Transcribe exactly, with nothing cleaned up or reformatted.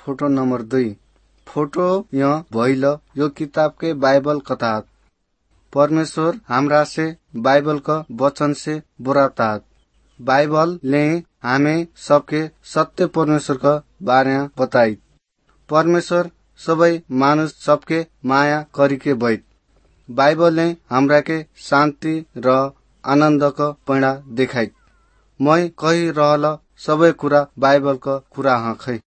Photo number दुई photo यहाँ भइल यो किताब के बाइबल कथा परमेश्वर हमरा से बाइबल का वचन से बुराता बाइबल ले हमें सबके सत्य परमेश्वर का बारे में बताई। परमेश्वर सबै मानुष सबके माया करिके बैठ बाइबल ने हमरा के शान्ति र आनंद का पैडा देखाई। मैं कही रहल सबै कुरा बाइबल का कुरा हाँ खै।